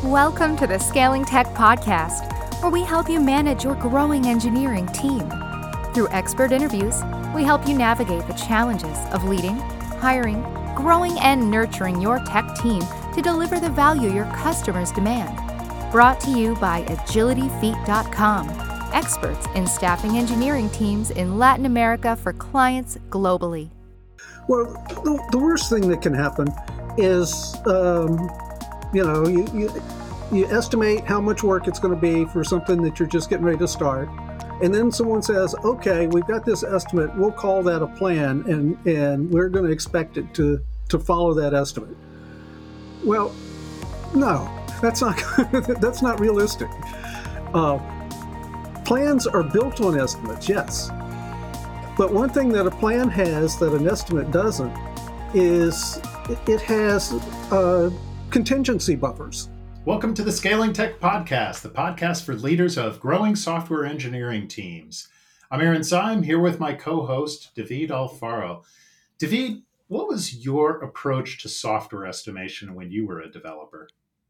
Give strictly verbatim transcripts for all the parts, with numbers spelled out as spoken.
Welcome to the Scaling Tech Podcast, where we help you manage your growing engineering team. Through expert interviews, we help you navigate the challenges of leading, hiring, growing, and nurturing your tech team to deliver the value your customers demand. Brought to you by agility feet dot com, experts in staffing engineering teams in Latin America for clients globally. Well, the, the worst thing that can happen is, um, you know, you, you you estimate how much work it's going to be for something that you're just getting ready to start. And then someone says, okay, we've got this estimate. We'll call that a plan, and, and we're going to expect it to, to follow that estimate. Well, no, that's not that's not realistic. Uh, plans are built on estimates, yes. But one thing that a plan has that an estimate doesn't is it has uh, contingency buffers. Welcome to the Scaling Tech Podcast, the podcast for leaders of growing software engineering teams. I'm Aaron Syme, here with my co-host, David Alfaro. David, what was your approach to software estimation when you were a developer?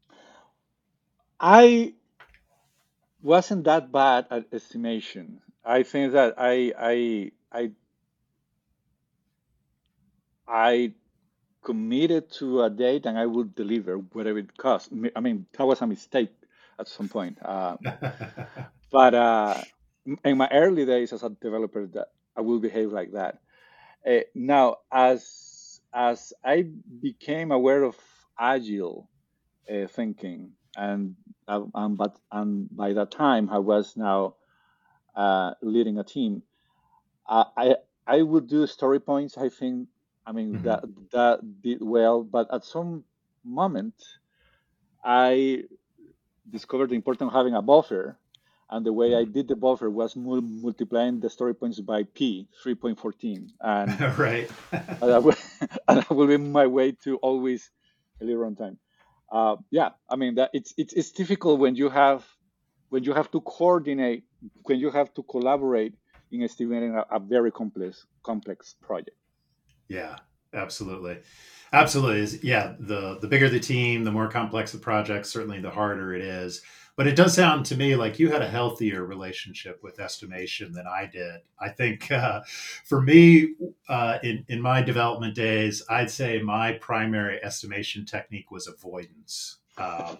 I wasn't that bad at estimation. I think that I I I I committed to a date and I would deliver whatever it cost. I mean, that was a mistake at some point. Uh, but uh, in my early days as a developer, that I will behave like that. Uh, now, as as I became aware of agile uh, thinking, and uh, and but and by that time I was now uh, leading a team. Uh, I I would do story points. I think I mean Mhm. that that did well, but at some moment I discovered the importance of having a buffer, and the way I did the buffer was mul- multiplying the story points by p three point one four, and Right. that will, and that will be my way to always deliver on time. Uh, yeah, I mean that it's it's it's difficult when you have when you have to coordinate, when you have to collaborate in estimating a, a very complex complex project. Yeah, absolutely. Absolutely. Is Yeah, the the bigger the team, the more complex the project, certainly the harder it is. But it does sound to me like you had a healthier relationship with estimation than I did. I think uh, for me, uh, in, in my development days, I'd say my primary estimation technique was avoidance. Um,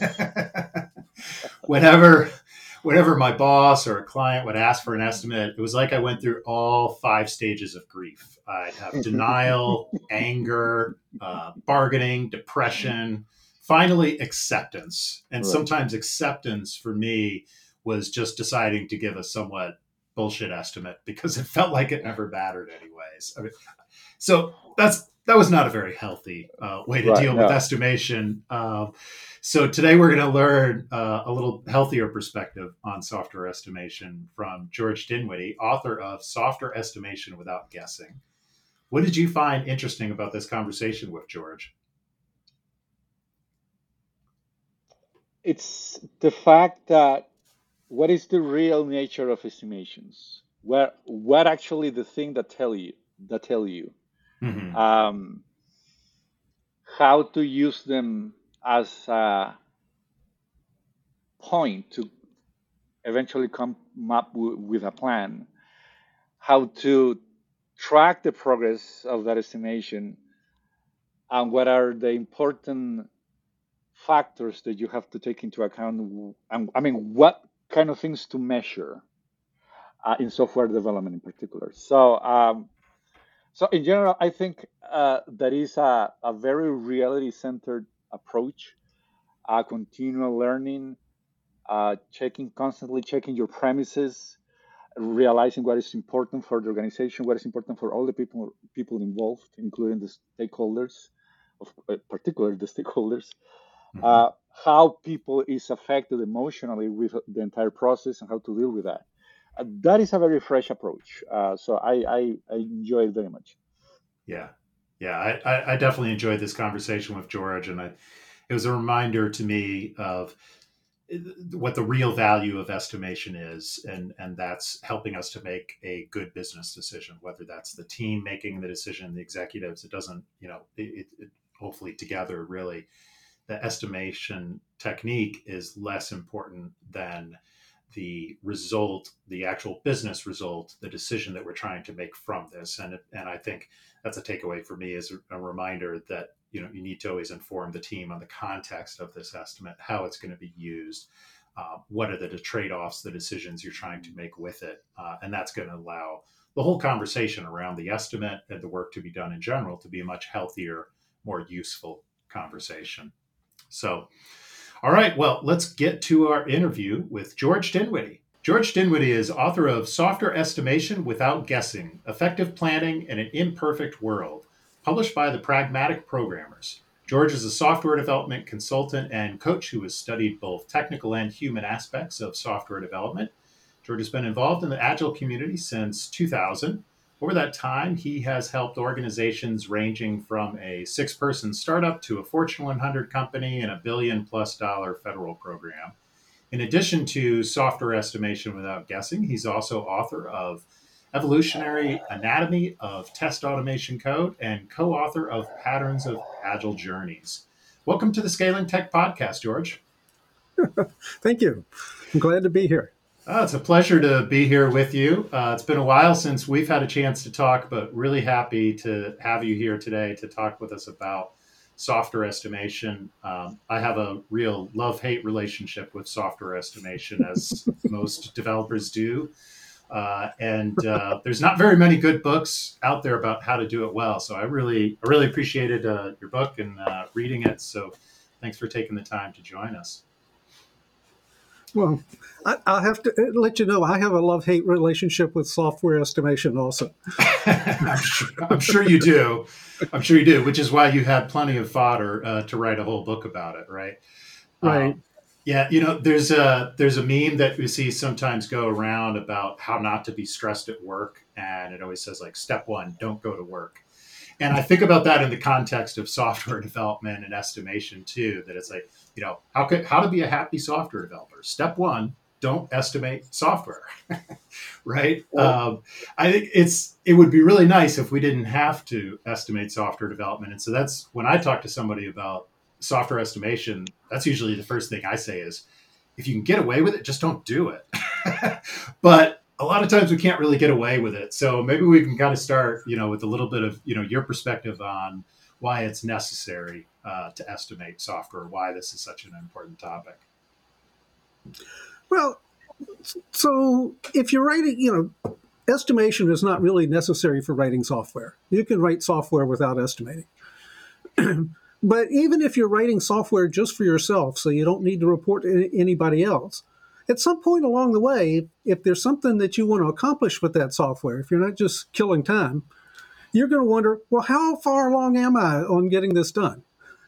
whenever whenever my boss or a client would ask for an estimate, it was like I went through all five stages of grief. I'd have denial, anger, uh, bargaining, depression, finally acceptance. And Right. sometimes acceptance for me was just deciding to give a somewhat bullshit estimate because it felt like it never mattered anyways. I mean, so that's that was not a very healthy uh, way to Right. deal with No. estimation. Um, so today we're going to learn uh, a little healthier perspective on software estimation from George Dinwiddie, author of Software Estimation Without Guessing. What did you find interesting about this conversation with George? It's the fact that what is the real nature of estimations? Where what actually the thing that tell you that tell you Mm-hmm. um, how to use them as a point to eventually come up w- with a plan, how to track the progress of that estimation, and what are the important factors that you have to take into account. And I mean, what kind of things to measure uh, in software development in particular. So, um, so in general, I think uh, that is a, a very reality-centered approach, uh, continual learning, uh, checking constantly, checking your premises, realizing what is important for the organization, what is important for all the people people involved, including the stakeholders, of uh, particularly the stakeholders, Mm-hmm. uh, how people is affected emotionally with the entire process and how to deal with that. Uh, that is a very fresh approach. Uh, so I, I, I enjoy it very much. Yeah. Yeah. I, I, I definitely enjoyed this conversation with George. And I, it was a reminder to me of what the real value of estimation is, and and that's helping us to make a good business decision, whether that's the team making the decision, the executives. It doesn't, you know, it, it hopefully together really the estimation technique is less important than the result, the actual business result, the decision that we're trying to make from this. And and I think that's a takeaway for me, as a, a reminder that, you know, you need to always inform the team on the context of this estimate, how it's going to be used, uh, what are the trade-offs, the decisions you're trying to make with it, uh, and that's going to allow the whole conversation around the estimate and the work to be done in general to be a much healthier, more useful conversation. So, all right, well, let's get to our interview with George Dinwiddie. George Dinwiddie is author of Software Estimation Without Guessing, Effective Planning in an Imperfect World, published by the Pragmatic Programmers. George is a software development consultant and coach who has studied both technical and human aspects of software development. George has been involved in the Agile community since two thousand. Over that time, he has helped organizations ranging from a six-person startup to a Fortune one hundred company and a billion-plus dollar federal program. In addition to Software Estimation Without Guessing, he's also author of Evolutionary Anatomy of Test Automation Code and co-author of Patterns of Agile Journeys. Welcome to the Scaling Tech Podcast, George. Thank you. I'm glad to be here. Oh, it's a pleasure to be here with you. Uh, it's been a while since we've had a chance to talk, but really happy to have you here today to talk with us about software estimation. Um, I have a real love-hate relationship with software estimation, as most developers do. Uh, and uh, there's not very many good books out there about how to do it well. So I really, I really appreciated uh, your book and uh, reading it. So thanks for taking the time to join us. Well, I, I'll have to let you know, I have a love-hate relationship with software estimation also. I'm, sure, I'm sure you do. I'm sure you do, which is why you had plenty of fodder uh, to write a whole book about it, right? Right. Um, yeah, you know, there's a there's a meme that we see sometimes go around about how not to be stressed at work, and it always says like, step one, don't go to work. And I think about that in the context of software development and estimation too, that it's like, you know, how could how to be a happy software developer? Step one, don't estimate software, right? Well, um, I think it's it would be really nice if we didn't have to estimate software development. And so that's when I talk to somebody about software estimation, that's usually the first thing I say is, if you can get away with it, just don't do it. But a lot of times we can't really get away with it. So maybe we can kind of start, you know, with a little bit of, you know, your perspective on why it's necessary uh, to estimate software, why this is such an important topic. Well, so if you're writing, you know, estimation is not really necessary for writing software. You can write software without estimating. But even if you're writing software just for yourself, so you don't need to report to anybody else, at some point along the way, if there's something that you want to accomplish with that software, if you're not just killing time, you're going to wonder, well, how far along am I on getting this done?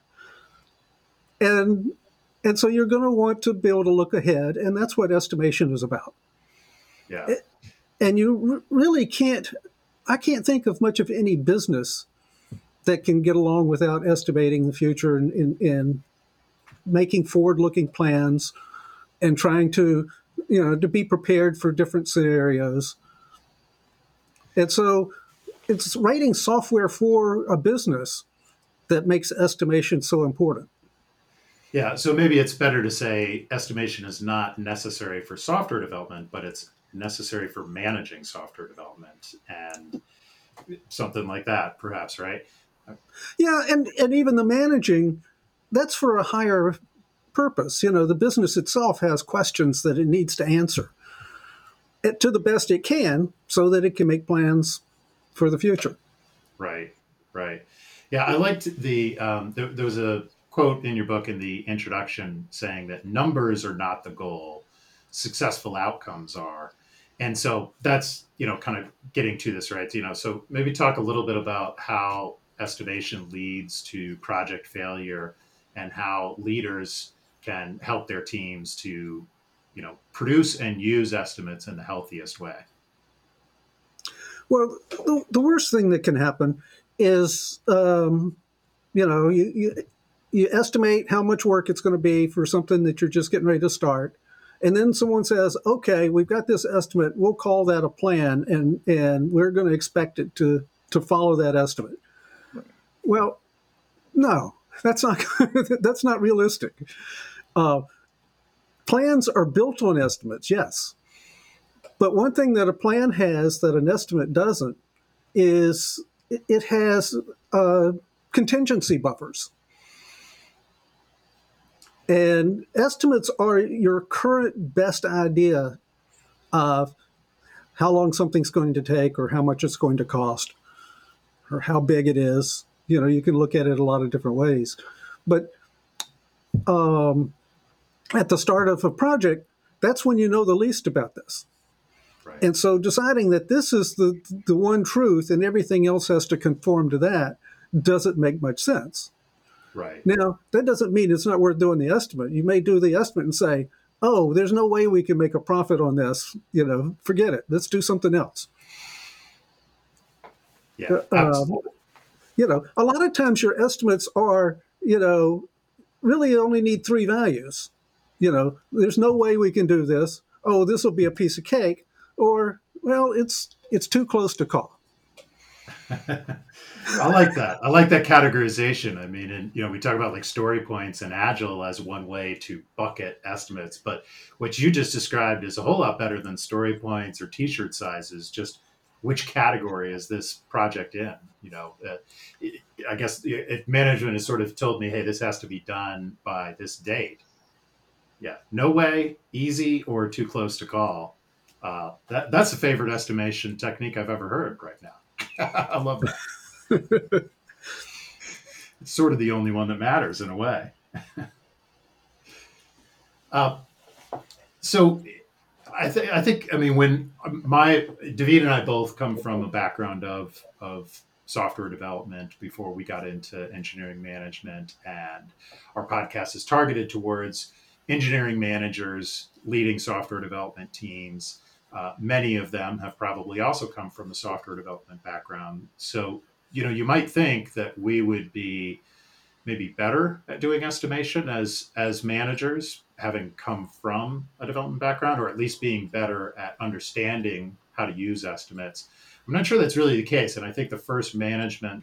And and so you're going to want to be able to look ahead, and that's what estimation is about. Yeah. And you r- really can't, I can't think of much of any business that can get along without estimating the future and, and, and making forward-looking plans and trying to, you know, to be prepared for different scenarios. And so it's writing software for a business that makes estimation so important. Yeah, so maybe it's better to say estimation is not necessary for software development, but it's necessary for managing software development and something like that, perhaps, right? Yeah, and, and even the managing, that's for a higher purpose. You know, the business itself has questions that it needs to answer it, to the best it can, so that it can make plans for the future. Right, right. Yeah, I liked the, um, there, there was a quote in your book in the introduction saying that numbers are not the goal, successful outcomes are. And so that's, you know, kind of getting to this, right? You know, so maybe talk a little bit about how estimation leads to project failure and how leaders can help their teams to, you know, produce and use estimates in the healthiest way. Well, the, the worst thing that can happen is, um, you know, you, you you estimate how much work it's going to be for something that you're just getting ready to start. And then someone says, okay, we've got this estimate. We'll call that a plan, and, and we're going to expect it to, to follow that estimate. Right. Well, no. That's not that's not realistic. Uh, plans are built on estimates, yes. But one thing that a plan has that an estimate doesn't is it has uh, contingency buffers. And estimates are your current best idea of how long something's going to take or how much it's going to cost or how big it is. You know, you can look at it a lot of different ways. But um, at the start of a project, that's when you know the least about this. Right. And so deciding that this is the, the one truth and everything else has to conform to that doesn't make much sense. Right. Now, that doesn't mean it's not worth doing the estimate. You may do the estimate and say, oh, there's no way we can make a profit on this. You know, forget it. Let's do something else. Yeah, Um, you know, a lot of times your estimates are, you know, really only need three values. You know, there's no way we can do this. Oh, this will be a piece of cake. Or, well, it's it's too close to call. I like that. I like that categorization. I mean, and you know, we talk about like story points and agile as one way to bucket estimates, but what you just described is a whole lot better than story points or t-shirt sizes. Just which category is this project in? You know, uh, I guess if management has sort of told me, hey, this has to be done by this date. Yeah, no way, easy, or too close to call. Uh, that that's a favorite estimation technique I've ever heard right now. I love that. It's sort of the only one that matters in a way. uh, so I think, I think, I mean, when my, David and I both come from a background of, of software development before we got into engineering management, and our podcast is targeted towards engineering managers leading software development teams. Uh, many of them have probably also come from the software development background. So, you know, you might think that we would be maybe better at doing estimation as as managers, having come from a development background, or at least being better at understanding how to use estimates. I'm not sure that's really the case. And I think the first management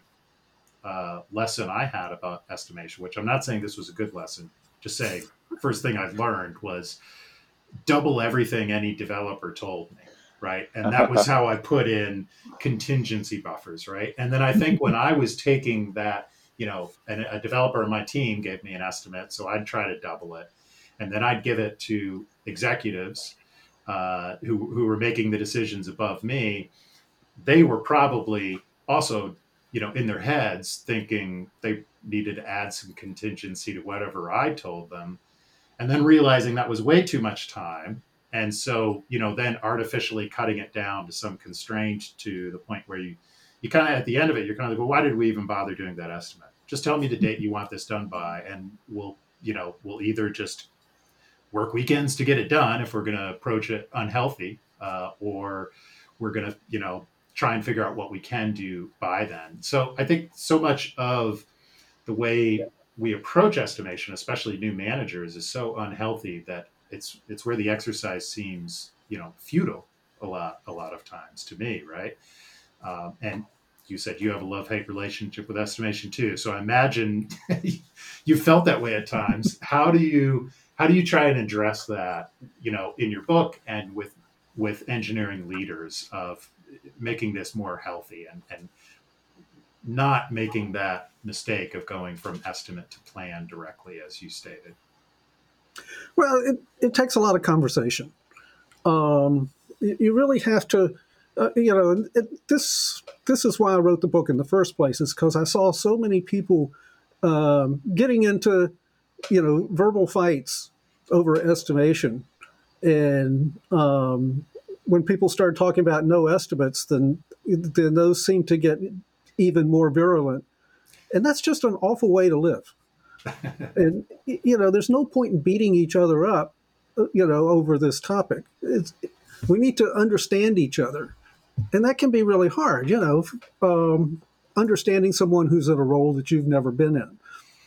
uh, lesson I had about estimation, which I'm not saying this was a good lesson, just saying first thing I learned was double everything any developer told me, right? And that was how I put in contingency buffers, right? And then I think when I was taking that, you know, and a developer on my team gave me an estimate, so I'd try to double it. And then I'd give it to executives uh, who, who were making the decisions above me. They were probably also, you know, in their heads thinking they needed to add some contingency to whatever I told them. And then realizing that was way too much time. And so, you know, then artificially cutting it down to some constraint to the point where you, you kind of, at the end of it, you're kind of like, well, why did we even bother doing that estimate? Just tell me the date you want this done by, and we'll, you know, we'll either just work weekends to get it done if we're going to approach it unhealthy, uh, or we're going to, you know, try and figure out what we can do by then. So I think so much of the way we approach estimation, especially new managers, is so unhealthy that it's it's where the exercise seems, you know, futile a lot a lot of times to me, right? Um, and you said you have a love-hate relationship with estimation too, so I imagine you felt that way at times. How do you how do you try and address that, you know, in your book and with with engineering leaders, of making this more healthy and and not making that mistake of going from estimate to plan directly, as you stated? Well, it, it takes a lot of conversation. Um, you, you really have to, uh, you know, it, this this is why I wrote the book in the first place, is because I saw so many people um, getting into, you know, verbal fights over estimation. And um, when people started talking about no estimates, then then those seem to get even more virulent. And that's just an awful way to live. And, you know, there's no point in beating each other up, you know, over this topic. It's, we need to understand each other. And that can be really hard, you know, um, understanding someone who's in a role that you've never been in.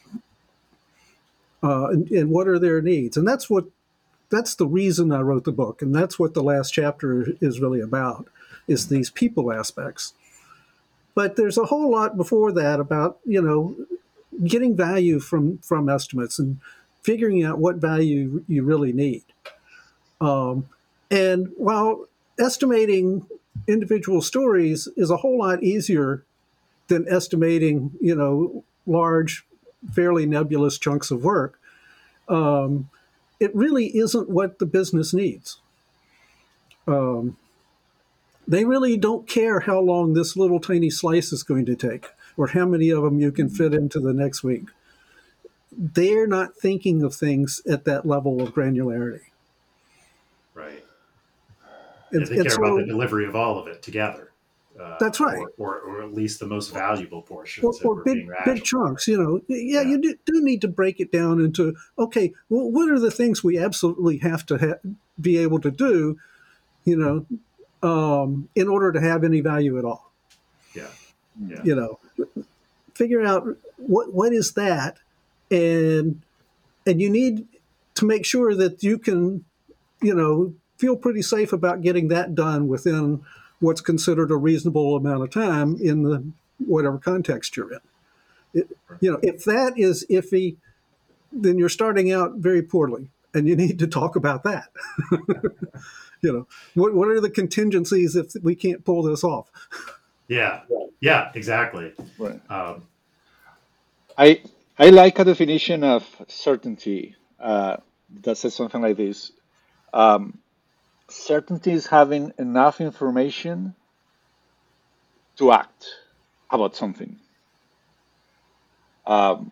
Uh, and, and what are their needs? And that's what, that's the reason I wrote the book. And that's what the last chapter is really about, is these people aspects. But there's a whole lot before that about, you know, getting value from from estimates and figuring out what value you really need. Um, and while estimating individual stories is a whole lot easier than estimating, you know, large, fairly nebulous chunks of work, um, it really isn't what the business needs. Um, they really don't care how long this little tiny slice is going to take or how many of them you can fit into the next week. They're not thinking of things at that level of granularity. Right. And, and they and care so, about the delivery of all of it together. Uh, that's right. Or, or, or at least the most valuable portions. Or, if or we're big, being rational. big chunks, you know. Yeah, Yeah. you do, do need to break it down into, okay, well, what are the things we absolutely have to ha- be able to do, you know, um, in order to have any value at all? Yeah. Yeah. You know, figure out what what is that, and and you need to make sure that you can, you know, feel pretty safe about getting that done within what's considered a reasonable amount of time in the whatever context you're in. It, you know, if that is iffy, then you're starting out very poorly, and you need to talk about that. You know, what what are the contingencies if we can't pull this off? Yeah, yeah, exactly. Right. Um, I I like a definition of certainty uh, that says something like this. Um, certainty is having enough information to act about something. Um,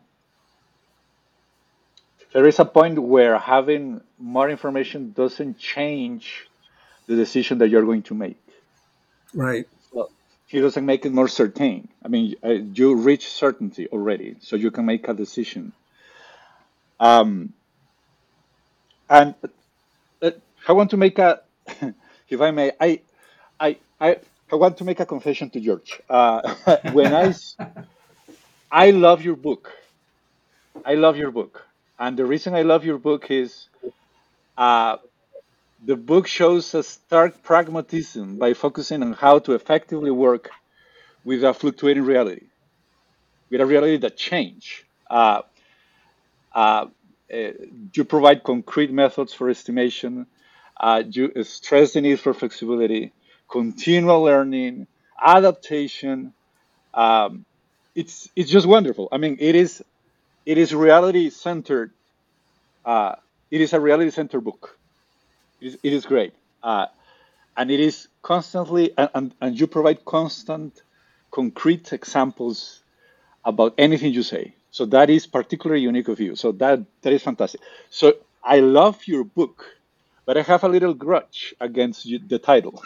there is a point where having more information doesn't change the decision that you're going to make. Right. Well, he doesn't make it more certain. I mean, uh, you reach certainty already, so you can make a decision. Um, and uh, I want to make a, if I may, I, I, I, I want to make a confession to George. Uh, when I, I love your book. I love your book, and the reason I love your book is, uh, the book shows a stark pragmatism by focusing on how to effectively work with a fluctuating reality, with a reality that changes. Uh, uh, uh, you provide concrete methods for estimation. Uh, you stress the need for flexibility, continual learning, adaptation. Um, it's it's just wonderful. I mean, it is it is reality centered. Uh, it is a reality centered book. It is, it is great. Uh, and it is constantly, and, and, and you provide constant, concrete examples about anything you say. So that is particularly unique of you. So that that is fantastic. So I love your book, but I have a little grudge against you, the title.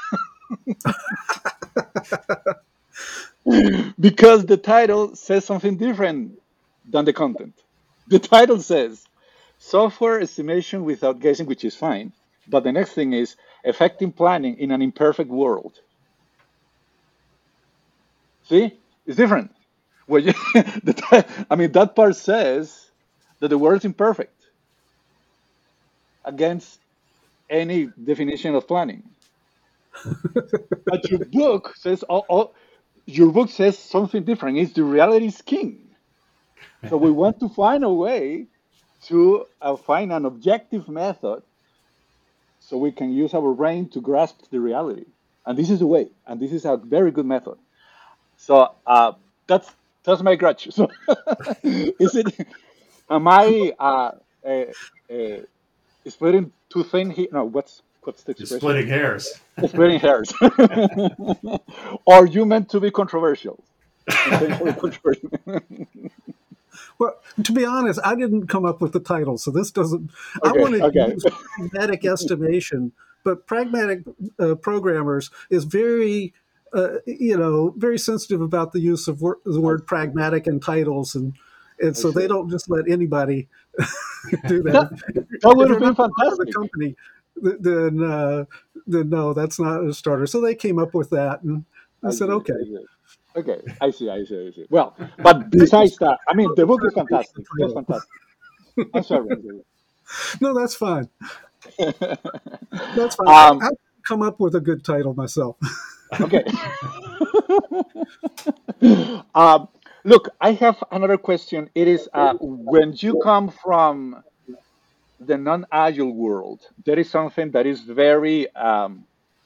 Because the title says something different than the content. The title says software estimation without guessing, which is fine. But the next thing is effective planning in an imperfect world. See, it's different. Well, you, the, I mean, that part says that the world is imperfect against any definition of planning. But your book says, all, all, your book says something different. It's the reality is king. So we want to find a way to uh, find an objective method so we can use our brain to grasp the reality. And this is the way. And this is a very good method. So uh, that's that's my grudge. So is it? Am I uh, uh, uh, splitting too thin here? No. What's what's the expression? Splitting hairs. Splitting hairs. Or you meant to be controversial? controversial. Well, to be honest, I didn't come up with the title, so this doesn't. Okay, I wanted okay. to use pragmatic estimation, but pragmatic uh, programmers is very, uh, you know, very sensitive about the use of wor- the word pragmatic in titles, and and so they don't just let anybody do that. That, that would have been Part of the fantastic. company, then uh, then no, that's not a starter. So they came up with that, and I, I said, see, okay. I see. Okay, I see, I see, I see. Well, but besides that, I mean, the book is fantastic. It's fantastic. I'm sorry. No, that's fine. That's fine. Um, I, I come up with a good title myself. Okay. um, Look, I have another question. It is uh, when you come from the non-agile world, there is something that is very um,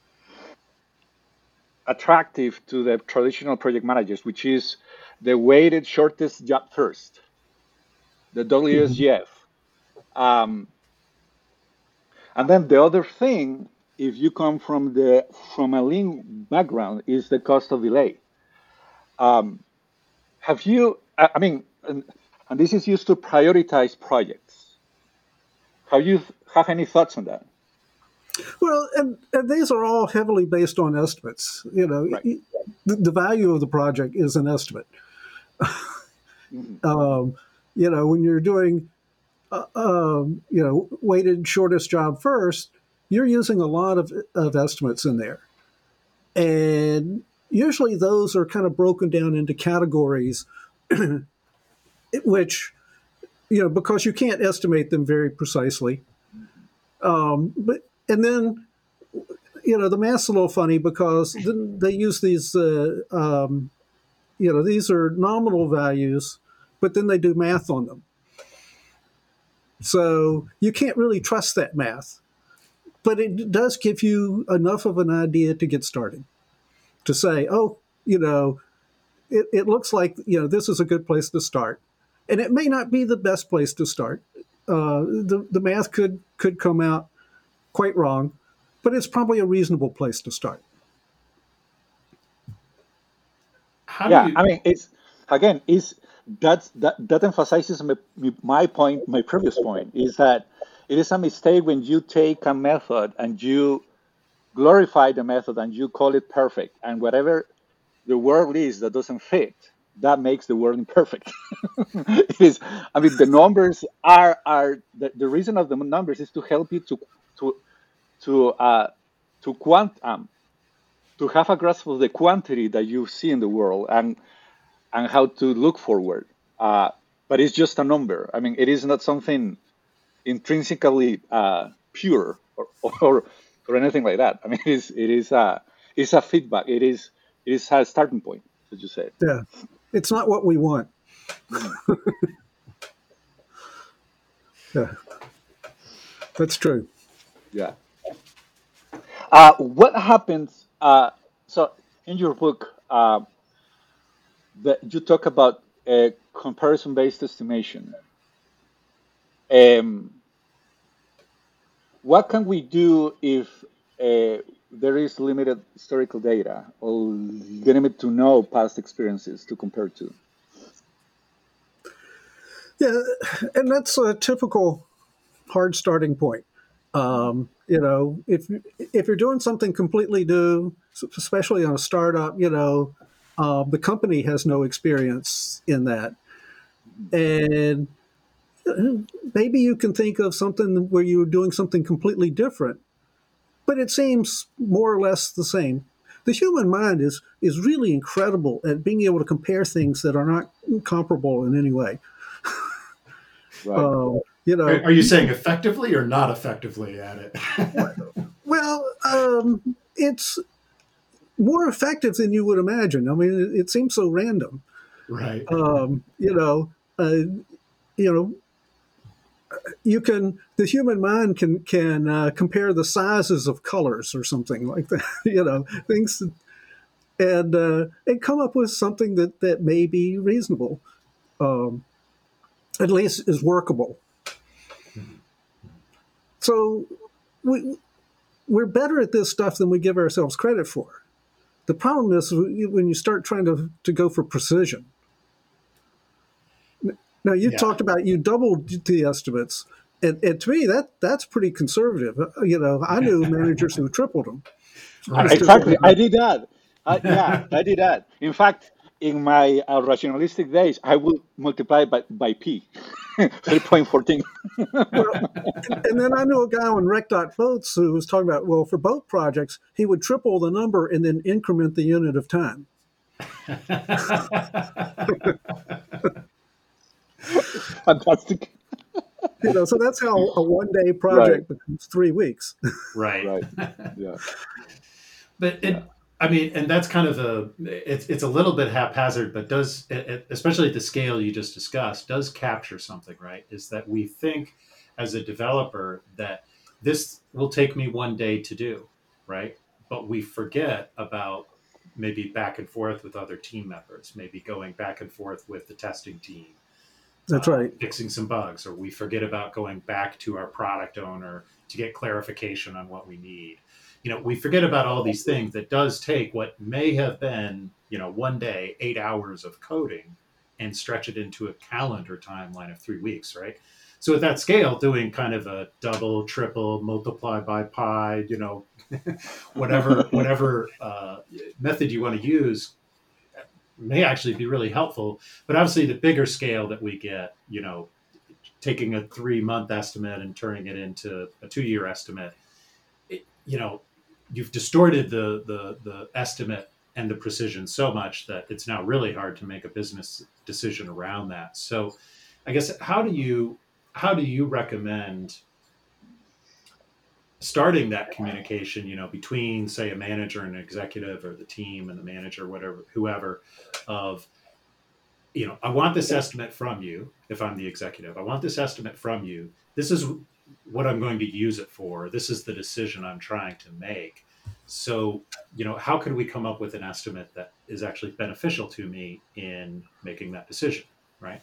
attractive to the traditional project managers, which is the weighted shortest job first, the W S G F. Um, and then the other thing, if you come from the from a lean background, is the cost of delay. Um, have you? I I mean, and, and this is used to prioritize projects. Have you have any thoughts on that? Well, and, and these are all heavily based on estimates. You know, Right. y- the, the value of the project is an estimate. Mhm. Um, you know, when you're doing, uh, um, you know, weighted shortest job first, you're using a lot of, of estimates in there. And usually those are kind of broken down into categories, which, you know, because you can't estimate them very precisely. Um, but, and then, you know, the math's a little funny because then they use these, uh, um, you know, these are nominal values, but then they do math on them. So you can't really trust that math, but it does give you enough of an idea to get started, to say, oh, you know, it, it looks like, you know, this is a good place to start. And it may not be the best place to start. Uh, the, the math could, could come out quite wrong, but it's probably a reasonable place to start. How do Yeah, you? I mean, it's again, is that's that that emphasizes my, my point, my previous point, is that it is a mistake when you take a method and you glorify the method and you call it perfect, and whatever the word is that doesn't fit, that makes the word imperfect. It is. I mean, the numbers are are the, the reason of the numbers is to help you to to to uh to quant um, to have a grasp of the quantity that you see in the world and and how to look forward. Uh, but it's just a number. I mean, it is not something intrinsically uh, pure or, or or anything like that. I mean, it is it is a it's a feedback. It is it is a starting point, as you said. Yeah. It's not what we want. Mhm. Yeah, that's true. Yeah. Uh, what happens? Uh, so in your book, uh, that you talk about a comparison-based estimation. Um, what can we do if uh, there is limited historical data or limited to no past experiences to compare to? Yeah, and that's a typical hard starting point. Um, you know, if if you're doing something completely new, especially on a startup, you know, uh, the company has no experience in that, and maybe you can think of something where you were doing something completely different, but it seems more or less the same. The human mind is is really incredible at being able to compare things that are not comparable in any way. Right. Uh, you Are, know, are you saying effectively or not effectively at it? well, um, it's more effective than you would imagine. I mean, it, it seems so random. Right. Um, you know, uh, you know, you can the human mind can can uh, compare the sizes of colors or something like that. You know, things, and uh, and come up with something that that may be reasonable, um, at least is workable. So we we're better at this stuff than we give ourselves credit for. The problem is when you start trying to, to go for precision. Now, you Yeah. talked about you doubled the estimates. And, and to me, that that's pretty conservative. Uh, You know, I knew managers who tripled them. Right. Just as Exactly. I a, did that. Uh, yeah, I did that. In fact, in my uh, rationalistic days, I will multiply by, by P, three point one four. well, and then I knew a guy on Rec dot Boats who was talking about, well, for boat projects, he would triple the number and then increment the unit of time. Fantastic. You know, so that's how a one day Right, project becomes three weeks. Right. right. Yeah, But yeah. it, I mean, and that's kind of a, it's, it's a little bit haphazard, but does, especially at the scale you just discussed, does capture something, right? Is that we think as a developer that this will take me one day to do, right? But we forget about maybe back and forth with other team members, maybe going back and forth with the testing team. That's uh, right. Fixing some bugs, or we forget about going back to our product owner to get clarification on what we need. You know, we forget about all these things that does take what may have been, you know, one day, eight hours of coding and stretch it into a calendar timeline of three weeks, right? So at that scale, doing kind of a double, triple, multiply by pi, you know, whatever whatever uh, method you want to use may actually be really helpful. But obviously the bigger scale that we get, you know, taking a three month estimate and turning it into a two year estimate, it, you know, you've distorted the, the, the estimate and the precision so much that it's now really hard to make a business decision around that. So I guess, how do you, how do you recommend starting that communication, you know, between, say, a manager and an executive, or the team and the manager, whatever, whoever, of, you know, I want this estimate from you. If I'm the executive, I want this estimate from you. This is what I'm going to use it for. This is the decision I'm trying to make. So, you know, how can we come up with an estimate that is actually beneficial to me in making that decision, right?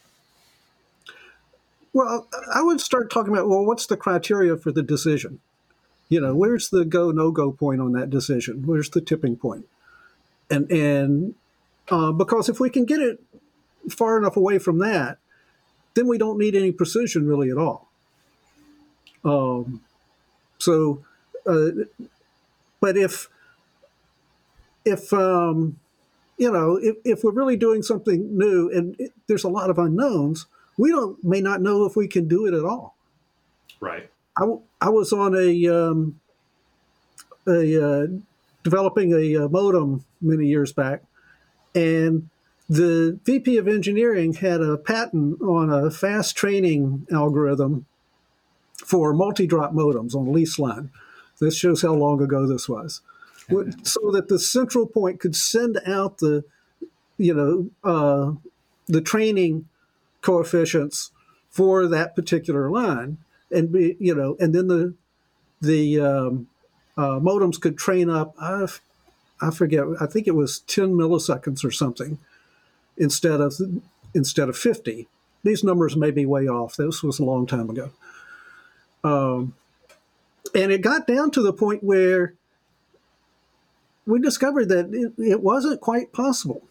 Well, I would start talking about, well, what's the criteria for the decision? You know, where's the go, no-go point on that decision? Where's the tipping point? And and uh, because if we can get it far enough away from that, then we don't need any precision really at all. Um, so, uh, but if if um, you know, if, if we're really doing something new and it, there's a lot of unknowns, we don't may not know if we can do it at all. Right. I, I was on a, um, a uh, developing a, a modem many years back, and the V P of engineering had a patent on a fast training algorithm for multi-drop modems on lease line. This shows how long ago this was. So that the central point could send out the, you know, uh, the training coefficients for that particular line, and be, you know, and then the the um, uh, modems could train up. I, I forget. I think it was ten milliseconds or something instead of instead of fifty. These numbers may be way off. This was a long time ago. Um, and it got down to the point where we discovered that it, it wasn't quite possible.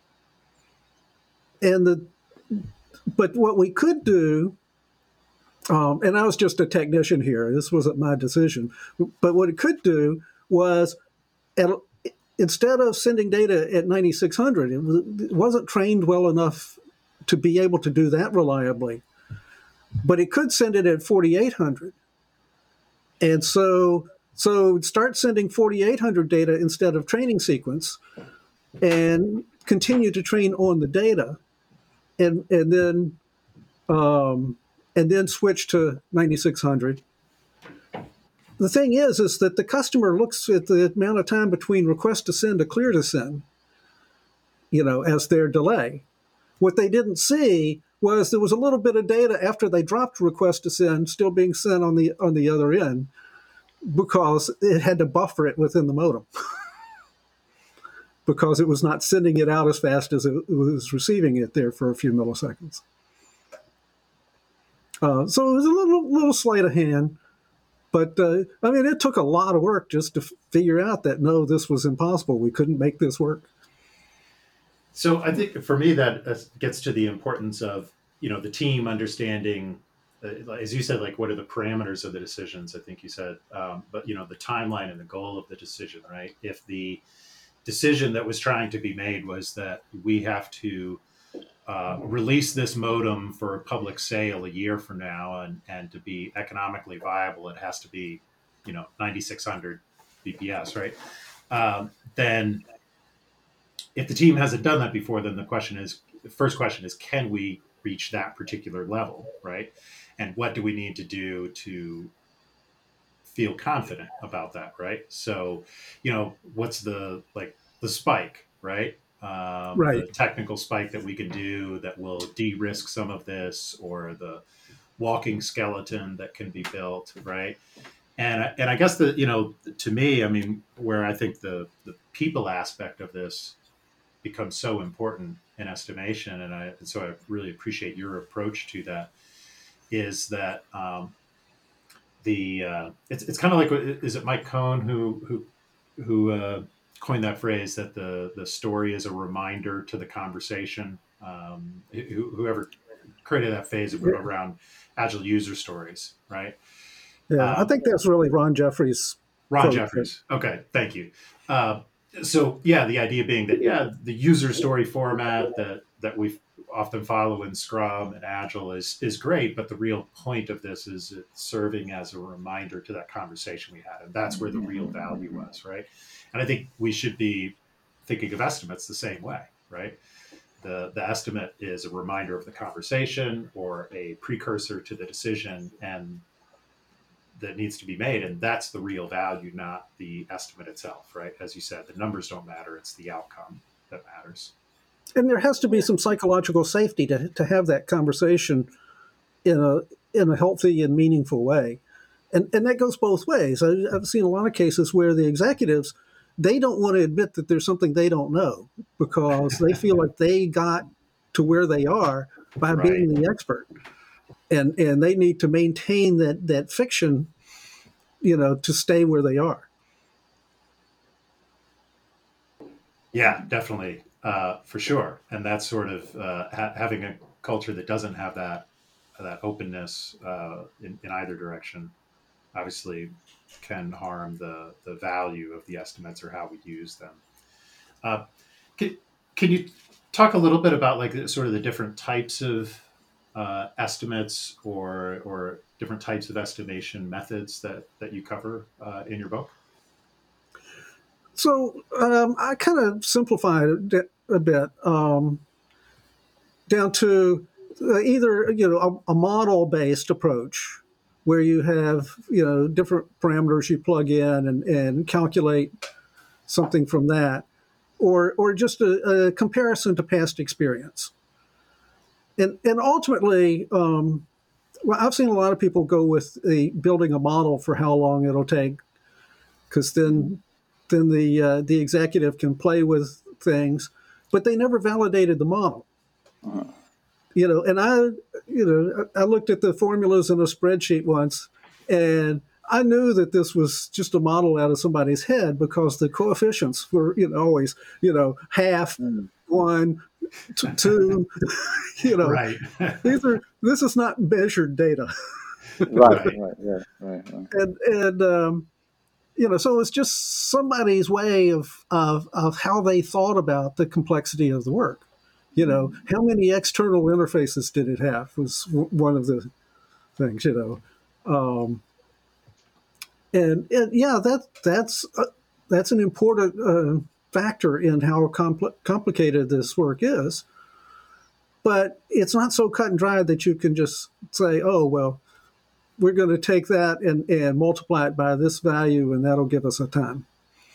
And the but what we could do. Um, and I was just a technician here. This wasn't my decision. But what it could do was, at, instead of sending data at ninety-six hundred, it, was, it wasn't trained well enough to be able to do that reliably. But it could send it at forty-eight hundred. And so, so start sending forty-eight hundred data instead of training sequence, and continue to train on the data. And, and then... Um, and then switch to ninety-six hundred. The thing is, is that the customer looks at the amount of time between request to send to clear to send, you know, as their delay. What they didn't see was there was a little bit of data after they dropped request to send still being sent on the on the other end, because it had to buffer it within the modem because it was not sending it out as fast as it was receiving it there for a few milliseconds. Uh, so it was a little little sleight of hand, but uh, I mean, it took a lot of work just to f- figure out that no, this was impossible. We couldn't make this work. So I think for me that gets to the importance of, you know, the team understanding, uh, as you said, like what are the parameters of the decisions? I think you said, um, but you know, the timeline and the goal of the decision, right? If the decision that was trying to be made was that we have to Uh, release this modem for a public sale a year from now, and, and to be economically viable, it has to be, you know, ninety-six hundred B P S, right? Um, then if the team hasn't done that before, then the question is, the first question is, can we reach that particular level, right? And what do we need to do to feel confident about that, right? So, you know, what's the like the spike, right? Um, Right. the technical spike that we can do that will de-risk some of this, or the walking skeleton that can be built, right? And and I guess the you know to me, I mean, where I think the the people aspect of this becomes so important in estimation, and I and so I really appreciate your approach to that. Is that um, the uh, it's it's kind of like, is it Mike Cohn who who who uh, coined that phrase that the the story is a reminder to the conversation? Um, who, whoever created that phase around agile user stories, right? Yeah, I Um, think that's really Ron Jeffries' Ron quote. Jeffries. Okay, thank you. Uh, so yeah, the idea being that yeah, the user story format that that we often follow in Scrum and Agile is is great, but the real point of this is it's serving as a reminder to that conversation we had, and that's where the real value was, right? And I think we should be thinking of estimates the same way, right? The the estimate is a reminder of the conversation or a precursor to the decision, and that needs to be made, and that's the real value, not the estimate itself, right? As you said, the numbers don't matter, it's the outcome that matters. And there has to be some psychological safety to to have that conversation in a in a healthy and meaningful way, and and that goes both ways. I, I've seen a lot of cases where the executives, they don't want to admit that there's something they don't know because they feel like they got to where they are by Right. being the expert, and and they need to maintain that that fiction, you know, to stay where they are. Yeah, definitely, uh, for sure. And that's sort of uh, ha- having a culture that doesn't have that that openness uh, in, in either direction, obviously, can harm the the value of the estimates or how we use them. Uh, can, can you talk a little bit about like the- sort of the different types of uh, estimates or or different types of estimation methods that that you cover uh, in your book? So um, I kind of simplified it a bit um, down to uh, either you know a, a model-based approach where you have you know different parameters you plug in and, and calculate something from that, or or just a, a comparison to past experience. And and ultimately, um, well, I've seen a lot of people go with a, building a model for how long it'll take, because then then the uh, the executive can play with things, but they never validated the model. Uh-huh. You know, and I, you know, I looked at the formulas in a spreadsheet once, and I knew that this was just a model out of somebody's head because the coefficients were, you know, always, you know, half, Mm. one, t- two, you know, Right. these are, this is not measured data. Right, Right. right, yeah, right, right. And, and, um, you know, so it's just somebody's way of, of, of how they thought about the complexity of the work. You know, how many external interfaces did it have was w- one of the things, you know. Um, and, and yeah, that that's uh, that's an important uh, factor in how compl- complicated this work is. But it's not so cut and dry that you can just say, oh, well, we're going to take that and, and multiply it by this value, and that'll give us a time.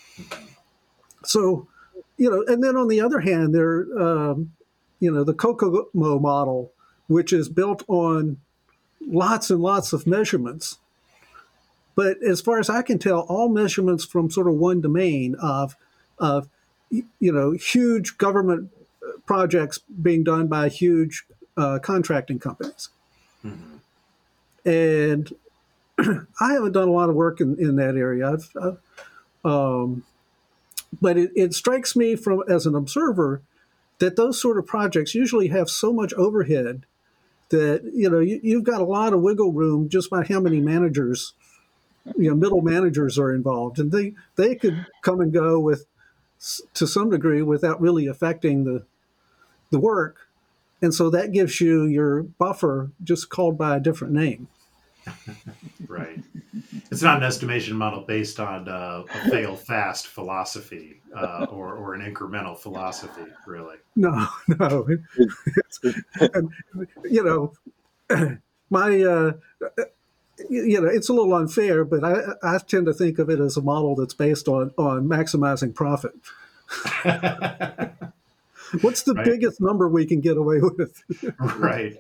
So, you know, and then on the other hand, there, um, you know, the COCOMO model, which is built on lots and lots of measurements. But as far as I can tell, all measurements from sort of one domain of, of you know, huge government projects being done by huge uh, contracting companies. Mm-hmm. And I haven't done a lot of work in, in that area. I've, I've, um, but it, it strikes me from as an observer that those sort of projects usually have so much overhead that, you know, you, you've got a lot of wiggle room just by how many managers, you know, middle managers are involved. And they, they could come and go with, to some degree, without really affecting the, the work. And so that gives you your buffer just called by a different name. Right. It's not an estimation model based on uh, a fail fast philosophy uh, or, or an incremental philosophy, really. No, no. It's, and, you know, my, uh, you know, it's a little unfair, but I, I tend to think of it as a model that's based on, on maximizing profit. What's the Right. biggest number we can get away with? Right.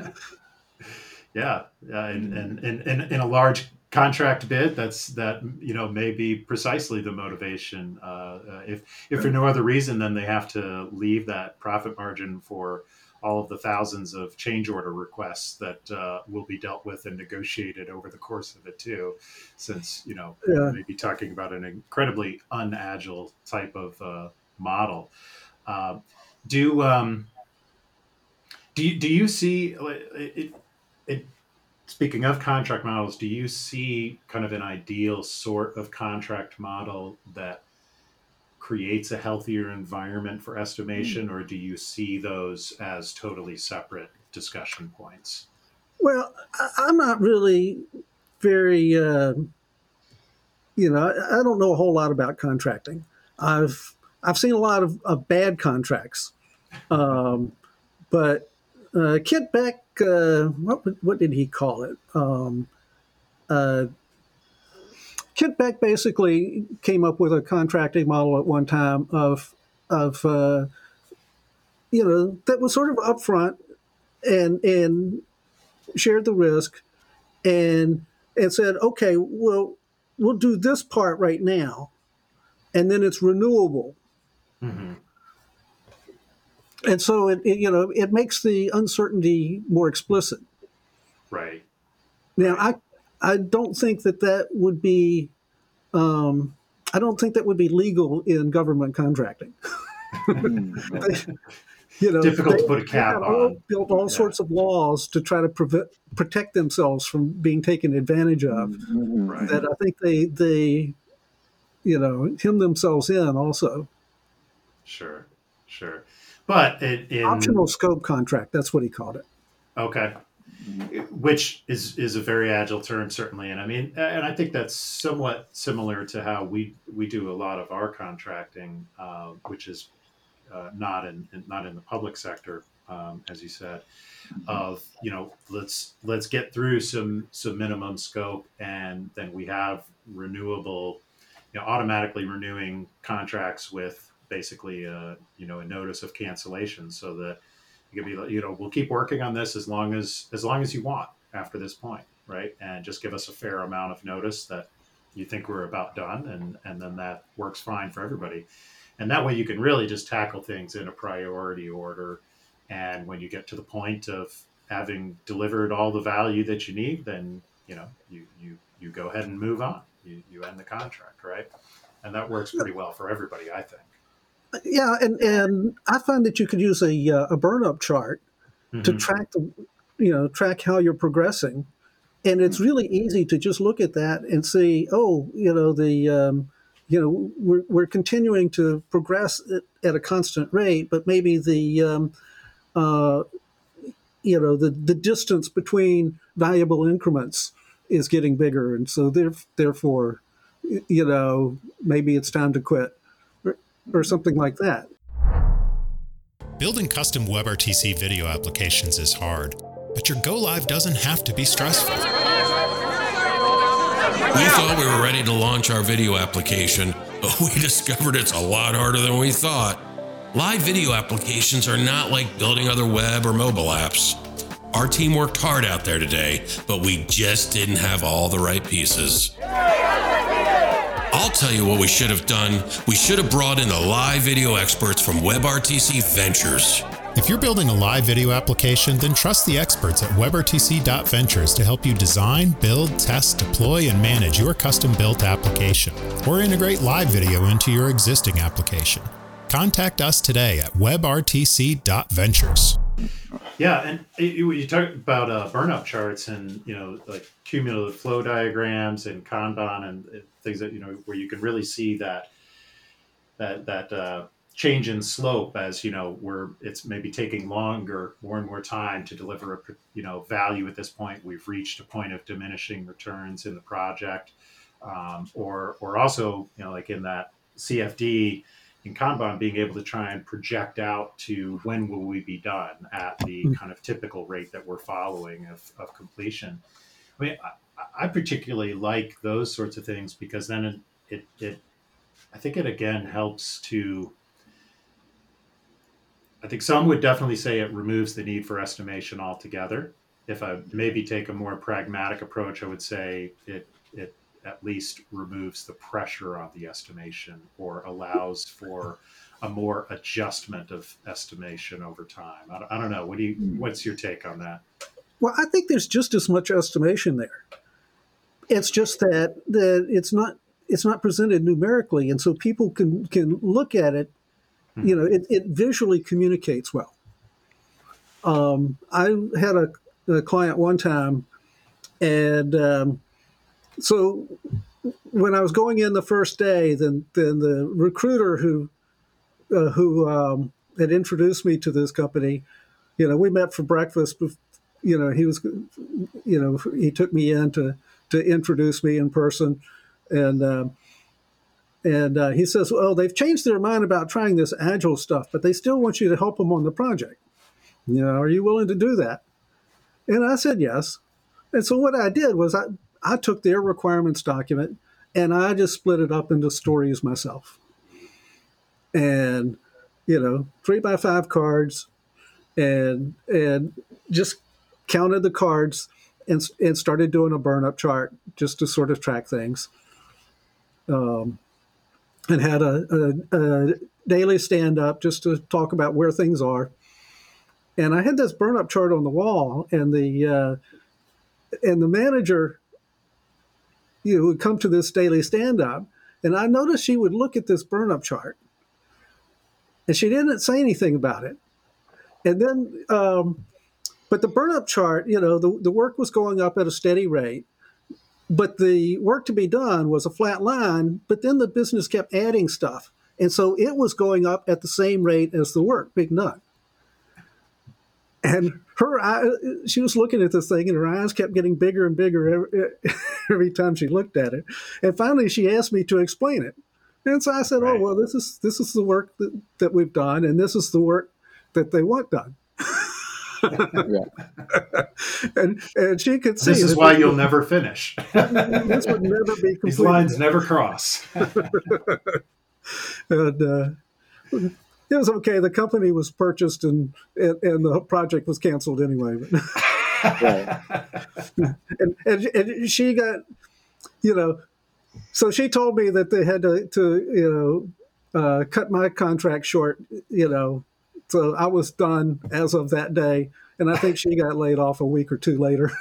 Yeah. Yeah. And, and, and, and in a large contract bid, that's that, you know, may be precisely the motivation. Uh, uh, if, if for no other reason, then they have to leave that profit margin for all of the thousands of change order requests that uh, will be dealt with and negotiated over the course of it too, since, you know, Yeah. we may be talking about an incredibly unagile type of uh, model. Uh, do, um, do you, do you see it, it, it speaking of contract models, do you see kind of an ideal sort of contract model that creates a healthier environment for estimation, or do you see those as totally separate discussion points? Well, I, I'm not really very, uh, you know, I, I don't know a whole lot about contracting. I've I've seen a lot of, of bad contracts, um, but uh, Kent Beck, uh, what what did he call it? Um, uh, Kent Beck basically came up with a contracting model at one time of of uh, you know, that was sort of upfront and and shared the risk and and said, okay, well, we'll do this part right now, and then it's renewable. Mm-hmm. And so it, it you know it makes the uncertainty more explicit. Right. Now, I I don't think that that would be um, I don't think that would be legal in government contracting. They, you know, Difficult they, to put a cap they all on. built all Yeah. sorts of laws to try to prevent, protect themselves from being taken advantage of. Right. That I think they they you know hem themselves in also. Sure. Sure. But it, in Optional scope contract, that's what he called it. okay, which is is a very agile term, certainly, and I mean, and I think that's somewhat similar to how we we do a lot of our contracting, uh, which is uh, not in, in not in the public sector, um, as you said. Of you know, let's let's get through some some minimum scope, and then we have renewable, you know, automatically renewing contracts with basically a you know a notice of cancellation, so that you can be, you know, we'll keep working on this as long as as long as you want after this point, right? And just give us a fair amount of notice that you think we're about done, and and then that works fine for everybody. And that way you can really just tackle things in a priority order. And when you get to the point of having delivered all the value that you need, then you know you you you go ahead and move on. You you end the contract, right? And that works pretty well for everybody, I think. Yeah, and, and I find that you could use a uh, a burn up chart Mm-hmm. to track the you know track how you're progressing, and it's really easy to just look at that and see, oh, you know the um, you know we're we're continuing to progress at, at a constant rate, but maybe the um, uh, you know the the distance between valuable increments is getting bigger, and so there, therefore, you know maybe it's time to quit. Or something like that. Building custom WebRTC video applications is hard, but your go-live doesn't have to be stressful. We thought we were ready to launch our video application, but we discovered it's a lot harder than we thought. Live video applications are not like building other web or mobile apps. Our team worked hard out there today, but we just didn't have all the right pieces. I'll tell you what we should have done. We should have brought in the live video experts from WebRTC Ventures. If you're building a live video application, then trust the experts at WebRTC dot Ventures to help you design, build, test, deploy, and manage your custom-built application, or integrate live video into your existing application. Contact us today at WebRTC dot Ventures. Yeah, and you, you talk about uh, burn-up charts and, you know, like cumulative flow diagrams and Kanban and things that, you know, where you can really see that that that uh, change in slope as, you know, where it's maybe taking longer, more and more time to deliver, a, you know, value at this point. We've reached a point of diminishing returns in the project. Um, or, or also, you know, like in that C F D, in Kanban, being able to try and project out to when will we be done at the kind of typical rate that we're following of, of completion. I mean, I particularly like those sorts of things because then it, it, it I think it again helps to, I think some would definitely say it removes the need for estimation altogether. If I maybe take a more pragmatic approach, I would say it, it at least removes the pressure on the estimation or allows for a more adjustment of estimation over time. I, I don't know. What do you, what's your take on that? Well, I think there's just as much estimation there. It's just that that it's not it's not presented numerically, and so people can can look at it. Hmm. You know, it, it visually communicates well. Um, I had a, a client one time, and um, so when I was going in the first day, then then the recruiter who uh, who um, had introduced me to this company, you know, we met for breakfast. You know, he was, you know, he took me in to. to introduce me in person. And uh, and uh, he says, well, they've changed their mind about trying this Agile stuff, but they still want you to help them on the project. You know, are you willing to do that? And I said, yes. And so what I did was I, I took their requirements document and I just split it up into stories myself. And, you know, three by five cards and and just counted the cards And, and started doing a burn-up chart just to sort of track things. Um, and had a, a, a daily stand-up just to talk about where things are. And I had this burn-up chart on the wall, and the uh, and the manager, you know, would come to this daily stand-up, and I noticed she would look at this burn-up chart, and she didn't say anything about it. And then... Um, But the burn-up chart, you know, the, the work was going up at a steady rate, but the work to be done was a flat line, but then the business kept adding stuff. And so it was going up at the same rate as the work, big nut. And her eye, she was looking at this thing, and her eyes kept getting bigger and bigger every, every time she looked at it. And finally, she asked me to explain it. And so I said, right. oh, well, this is this is the work that, that we've done, and this is the work that they want done. Yeah. and and she could see this is why you'll never finish. This would never be complete. These lines never cross. And uh, it was okay. The company was purchased, and and, and the project was canceled anyway. Right. and, and and she got, you know, so she told me that they had to to you know uh, cut my contract short, you know. So I was done as of that day, and I think she got laid off a week or two later.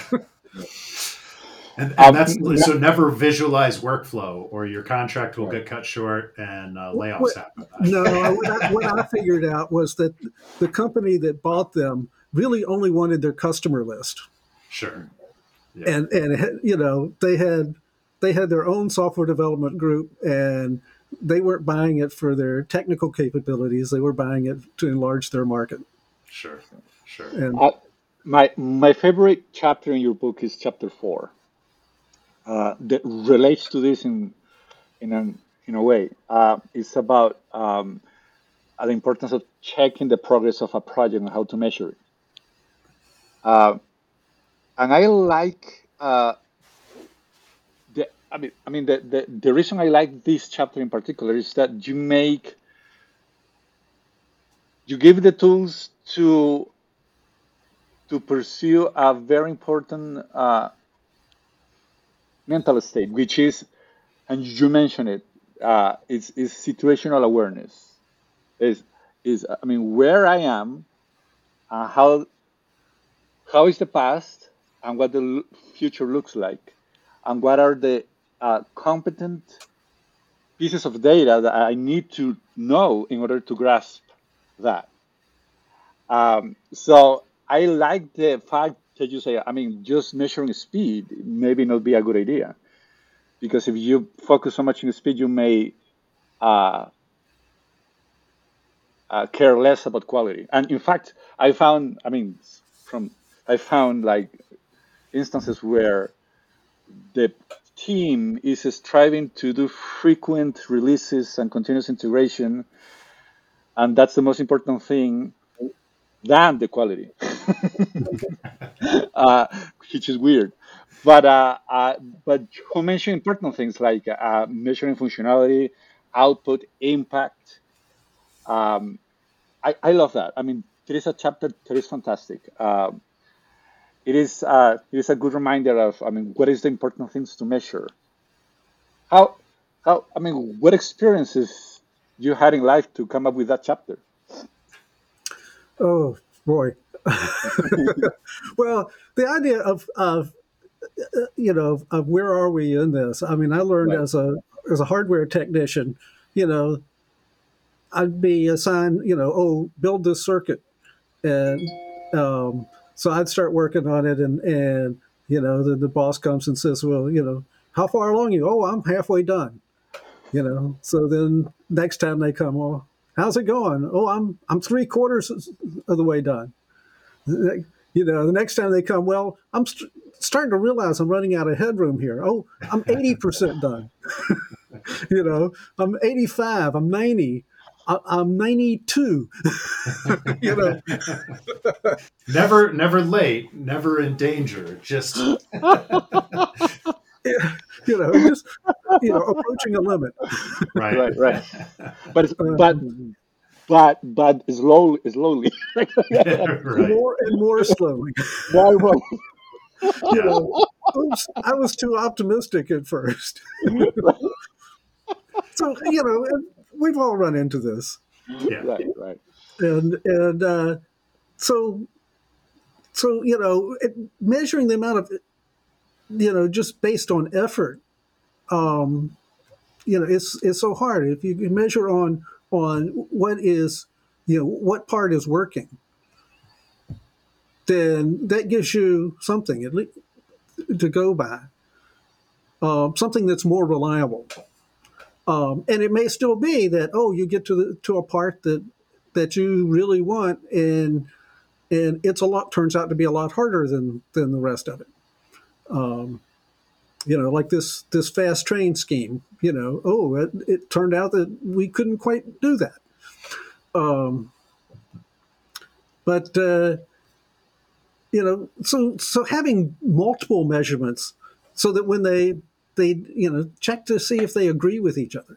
and, and that's so never visualize workflow, or your contract will get cut short and uh, layoffs what, happen. No, what I, what I figured out was that the company that bought them really only wanted their customer list. Sure. Yeah. And and you know they had they had their own software development group, and they weren't buying it for their technical capabilities. They were buying it to enlarge their market. Sure, sure. And, uh, my my favorite chapter in your book is chapter four. Uh, that relates to this in in an in a way. Uh, it's about um, the importance of checking the progress of a project and how to measure it. Uh, and I like. Uh, The, I mean, I mean, the, the, the reason I like this chapter in particular is that you make, you give the tools to, to pursue a very important uh, mental state, which is, and you mentioned it, uh, is, is situational awareness. Is, is I mean, where I am, uh, how, how is the past, and what the future looks like. And what are the uh, competent pieces of data that I need to know in order to grasp that? Um, so I like the fact that you say, I mean, just measuring speed maybe not be a good idea. Because if you focus so much on speed, you may uh, uh, care less about quality. And in fact, I found, I mean, from I found like instances where the team is striving to do frequent releases and continuous integration, and that's the most important thing than the quality, uh, which is weird. but uh, uh, but you mentioned important things like uh, measuring functionality, output, impact. Um, I, I love that. I mean, there is a chapter that is fantastic. Um, it is uh, it is a good reminder of, I mean, what is the important things to measure? How how I mean, what experiences you had in life to come up with that chapter? Oh boy. Well, the idea of of you know of where are we in this? I mean, I learned Right. as a as a hardware technician, you know, I'd be assigned, you know, oh, build this circuit, and um, so I'd start working on it, and and you know, the, the boss comes and says, well, you know, how far along are you? Oh, I'm halfway done. You know, so then next time they come, well, how's it going? Oh, I'm I'm three quarters of the way done. You know, the next time they come, well, I'm st- starting to realize I'm running out of headroom here. Oh, I'm eighty percent done. You know, I'm eighty-five, I'm ninety, I- I'm ninety-two. You know, Never, never late, never in danger. Just you know, just, you know, approaching a limit. right. Right, right. But it's- but Uh, but but slowly, slowly. Right. more and more slowly. More, more. You Yeah. know, oops, I was too optimistic at first. So, you know, and we've all run into this. Yeah. Right, right. And, and, uh, so, so, you know, it, measuring the amount of, you know, just based on effort, um, you know, it's, it's so hard. If you can measure on, on what is, you know, what part is working, then that gives you something at least to go by, um, something that's more reliable. Um, and it may still be that, oh, you get to the, to a part that that you really want, and and it's a lot turns out to be a lot harder than than the rest of it. Um, you know, like this this fast train scheme. You know, oh, it, it turned out that we couldn't quite do that. Um, but uh, you know, so so having multiple measurements, so that when they they you know check to see if they agree with each other,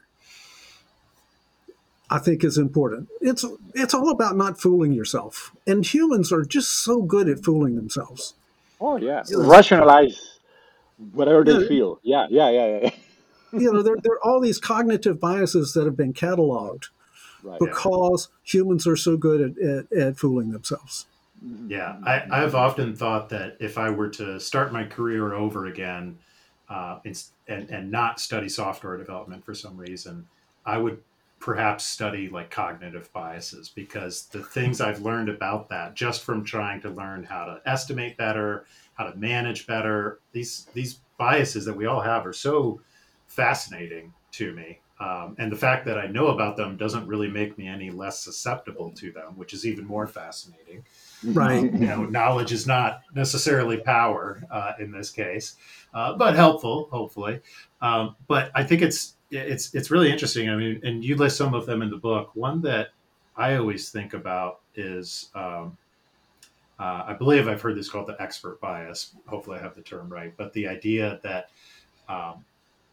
I think is important. It's it's all about not fooling yourself, and humans are just so good at fooling themselves. Oh yeah. You know, Rationalize whatever they yeah, feel. Yeah, yeah, yeah, yeah. you know, there there are all these cognitive biases that have been cataloged Right. Yeah. because humans are so good at, at, at fooling themselves. Yeah. I, I've often thought that if I were to start my career over again, uh, and, and and not study software development for some reason, I would perhaps study like cognitive biases, because the things I've learned about that just from trying to learn how to estimate better, how to manage better, these these biases that we all have are so fascinating to me. Um, and the fact that I know about them doesn't really make me any less susceptible to them, which is even more fascinating. Right. Um, you know, knowledge is not necessarily power uh, in this case, uh, but helpful, hopefully. Um, but I think it's it's it's really interesting. I mean, and you list some of them in the book. One that I always think about is, um, uh, I believe I've heard this called the expert bias. Hopefully, I have the term right. But the idea that um,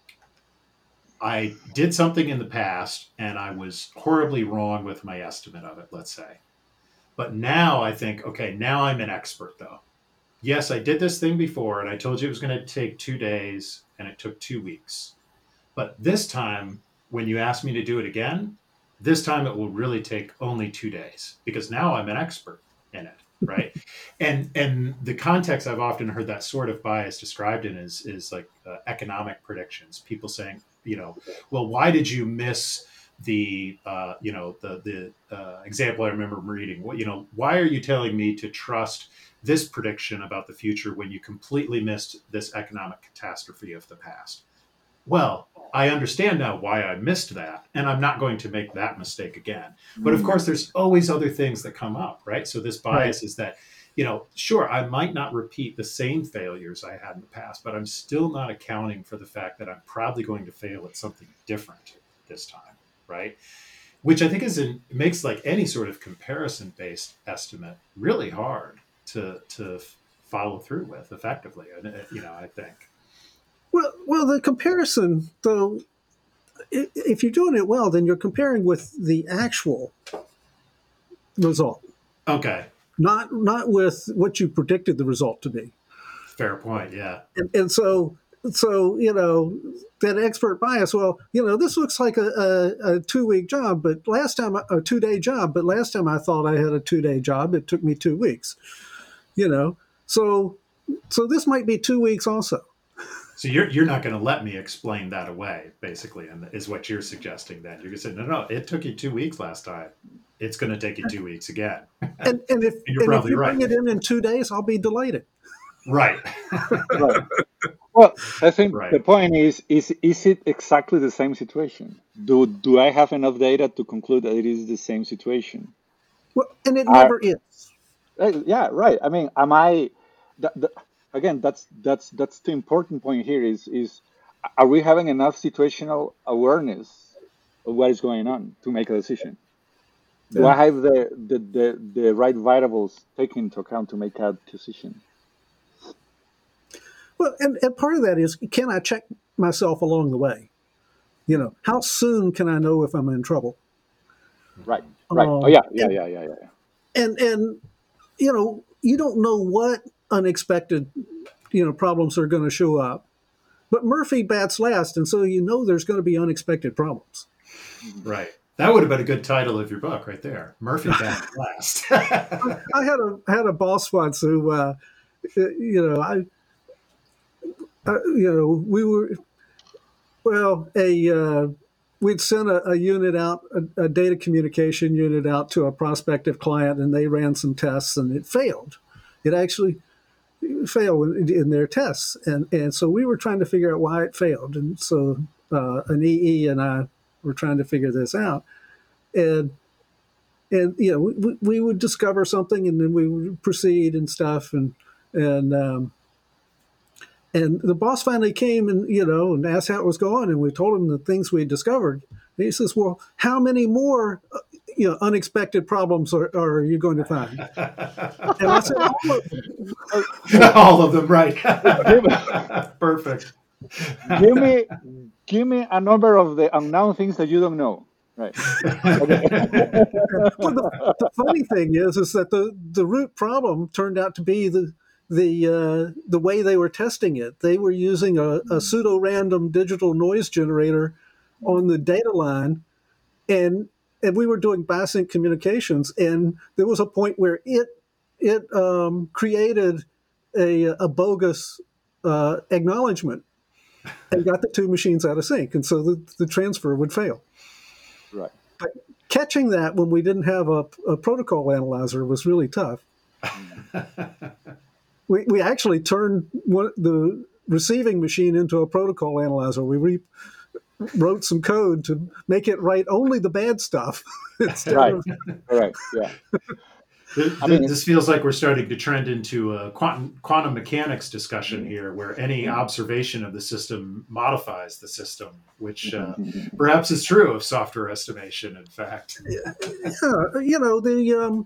I did something in the past and I was horribly wrong with my estimate of it, let's say. But now I think, okay, now I'm an expert though. Yes, I did this thing before and I told you it was going to take two days and it took two weeks. But this time, when you ask me to do it again, this time it will really take only two days because now I'm an expert in it. Right. and and the context I've often heard that sort of bias described in is is like uh, economic predictions. People saying, you know, well, why did you miss the uh, you know the the uh, example I remember reading? Well, you know, why are you telling me to trust this prediction about the future when you completely missed this economic catastrophe of the past? Well, I understand now why I missed that, and I'm not going to make that mistake again. But of course, there's always other things that come up, right? So this bias Right. is that, you know, sure, I might not repeat the same failures I had in the past, but I'm still not accounting for the fact that I'm probably going to fail at something different this time, right? Which I think is in, makes like any sort of comparison-based estimate really hard to to follow through with effectively. You know, I think. Well, well, the comparison, though, if you're doing it well, then you're comparing with the actual result. Okay. Not not with what you predicted the result to be. Fair point. Yeah. And, and so, so you know, that expert bias. Well, you know, this looks like a, a, a two week job, but last time a two day job. But last time I thought I had a two day job, it took me two weeks. You know, so so this might be two weeks also. So you're you're not going to let me explain that away, basically, and is what you're suggesting. Then you're going to say, no, no, it took you two weeks last time. It's going to take you two weeks again. And, and if, and you're and probably if you right. bring it in in two days, I'll be delighted. Right. Right. Well, I think Right. the point is, is is it exactly the same situation? Do do I have enough data to conclude that it is the same situation? Well, and it Uh, never is. Uh, yeah, right. I mean, am I? The, the, again, that's that's that's the important point here. Is is are we having enough situational awareness of what is going on to make a decision? Do Yeah. I have the, the the the right variables taken into account to make a decision? Well, and, and part of that is, can I check myself along the way? You know, how soon can I know if I'm in trouble? Right. Right. Um, Oh yeah. Yeah. and, Yeah. Yeah. Yeah. and and you know, you don't know what unexpected, you know, problems are going to show up, but Murphy bats last, and so you know there's going to be unexpected problems. Right. That would have been a good title of your book, right there. Murphy Bats Last. I, I had a had a boss once who, uh, you know, I, I, you know, we were, well, a uh, we'd sent a, a unit out, a, a data communication unit out to a prospective client, and they ran some tests, and it failed. It actually failed in, in their tests, and and so we were trying to figure out why it failed, and so uh, an E E and I were trying to figure this out, and and you know we, we would discover something, and then we would proceed and stuff, and and um, and the boss finally came and you know and asked how it was going, and we told him the things we had discovered. And he says, "Well, how many more uh, you know unexpected problems are, are you going to find?" And I said, "All of them." All of them, right. Perfect. Give me give me a number of the unknown things that you don't know. Right. Okay. Well, the, the funny thing is, is that the, the root problem turned out to be the the uh, the way they were testing it. They were using a, a pseudo-random digital noise generator on the data line, and and we were doing BASync communications, and there was a point where it it um, created a, a bogus uh, acknowledgement and got the two machines out of sync, and so the, the transfer would fail. Right. But catching that when we didn't have a, a protocol analyzer was really tough. we we actually turned one, the receiving machine into a protocol analyzer. We re, wrote some code to make it write only the bad stuff. instead Right. of, Right. Yeah. This, I mean, this feels like we're starting to trend into a quantum, quantum mechanics discussion here, where any observation of the system modifies the system, which uh, perhaps is true of software estimation, in fact. yeah, you know the um,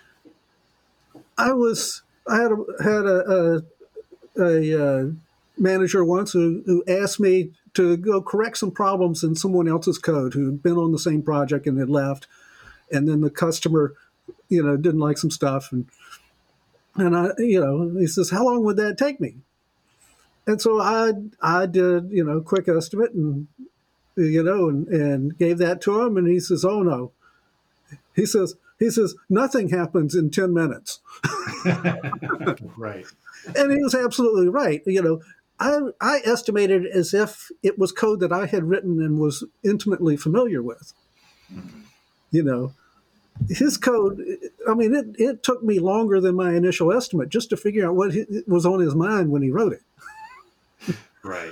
I was I had a, had a, a, a uh, manager once who, who asked me to go correct some problems in someone else's code who had been on the same project and had left, and then the customer, you know, didn't like some stuff, and and I, you know, he says, "How long would that take me?" And so I I did, you know, quick estimate, and you know, and, and gave that to him, and he says, "Oh no," he says. He says, "Nothing happens in ten minutes." Right. And he was absolutely right. You know, I, I estimated it as if it was code that I had written and was intimately familiar with. Mm-hmm. You know, his code, I mean, it, it took me longer than my initial estimate just to figure out what was on his mind when he wrote it. Right.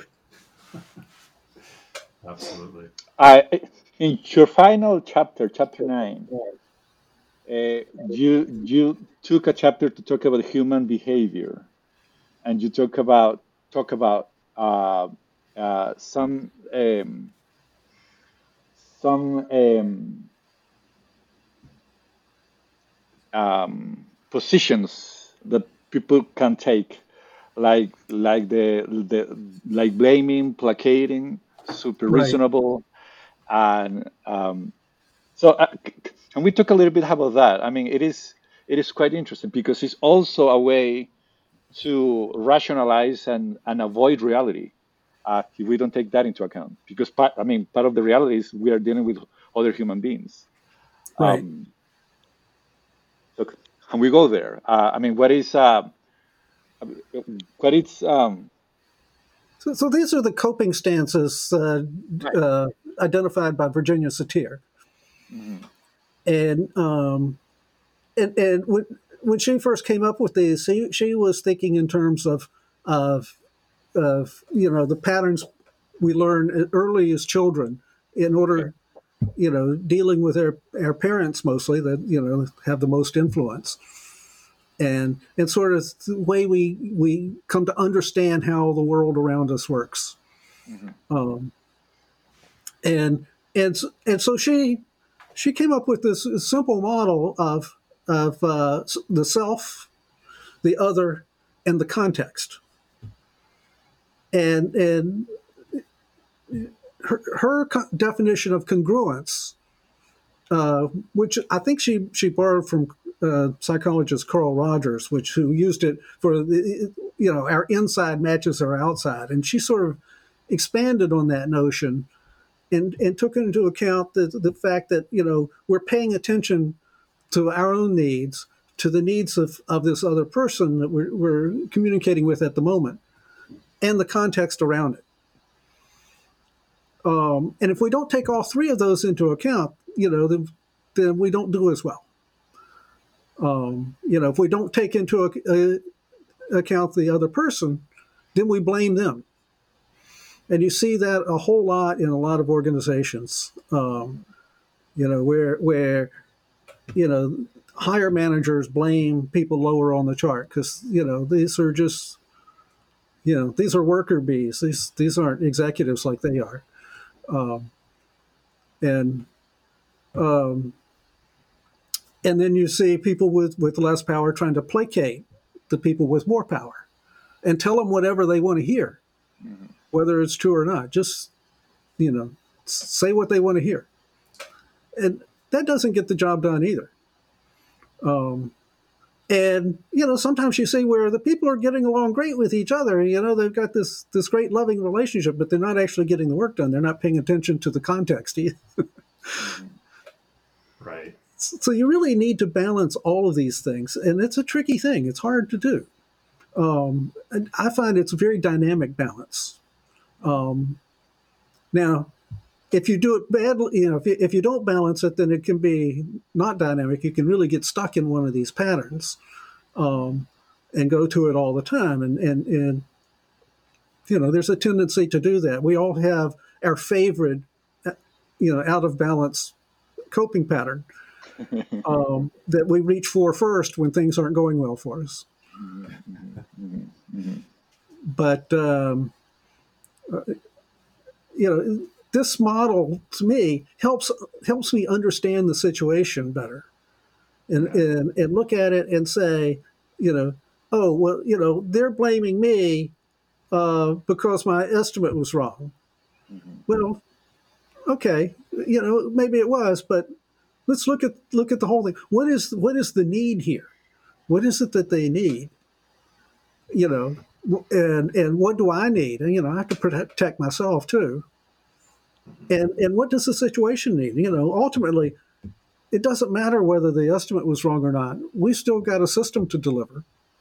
Absolutely. I, in your final chapter, chapter nine, Uh, you you took a chapter to talk about human behavior, and you talk about talk about uh, uh, some um, some um, um, positions that people can take, like like the the like blaming, placating, super Right. reasonable, and um, so uh, and we talk a little bit about that. I mean, it is it is quite interesting because it's also a way to rationalize and, and avoid reality uh, if we don't take that into account. Because part, I mean, part of the reality is we are dealing with other human beings. Right. Um, so, and we go there. Uh, I mean, what is uh, what is um, So, so these are the coping stances uh, right. uh, identified by Virginia Satir. Mhm. And um, and, and when, when she first came up with these, she, she was thinking in terms of, of, of, you know, the patterns we learn early as children in Okay. order, you know, dealing with our, our parents mostly that, you know, have the most influence. And, and sort of the way we, we come to understand how the world around us works. Mhm. Um, and, and, and so she, she came up with this simple model of, of uh, the self, the other, and the context. And, and her, her definition of congruence, uh, which I think she, she borrowed from uh, psychologist Carl Rogers, which who used it for the, you know, our inside matches our outside, and she sort of expanded on that notion and and took into account the the fact that, you know, we're paying attention to our own needs, to the needs of, of this other person that we're, we're communicating with at the moment, and the context around it. Um, and if we don't take all three of those into account, you know, then, then we don't do as well. Um, you know, if we don't take into a, a, account the other person, then we blame them. And you see that a whole lot in a lot of organizations, um, you know, where, where, you know, higher managers blame people lower on the chart because, you know, these are just, you know, these are worker bees. These, these aren't executives like they are. Um, and, um, and then you see people with, with less power trying to placate the people with more power and tell them whatever they want to hear, Mhm. whether it's true or not. Just, you know, say what they want to hear. And that doesn't get the job done either. Um, and, you know, sometimes you see where the people are getting along great with each other. You know, they've got this, this great loving relationship, but they're not actually getting the work done. They're not paying attention to the context either. Mhm. Right. So you really need to balance all of these things. And it's a tricky thing. It's hard to do. Um, and I find it's a very dynamic balance. Um, now, if you do it badly, you know, if you, if you don't balance it, then it can be not dynamic. You can really get stuck in one of these patterns um, and go to it all the time. And, and, and, you know, there's a tendency to do that. We all have our favorite, you know, out of balance coping pattern um, that we reach for first when things aren't going well for us. Mhm. Mhm. Mhm. But, um, you know, this model to me helps helps me understand the situation better and, Yeah. and, and look at it and say, you know, oh, well, you know, they're blaming me uh, because my estimate was wrong. Mhm. Well, okay, you know, maybe it was, but let's look at look at the whole thing. What is what is the need here? What is it that they need? You know, and and what do I need? And you know, I have to protect myself too. And and what does the situation need? You know, ultimately, it doesn't matter whether the estimate was wrong or not. We still got a system to deliver.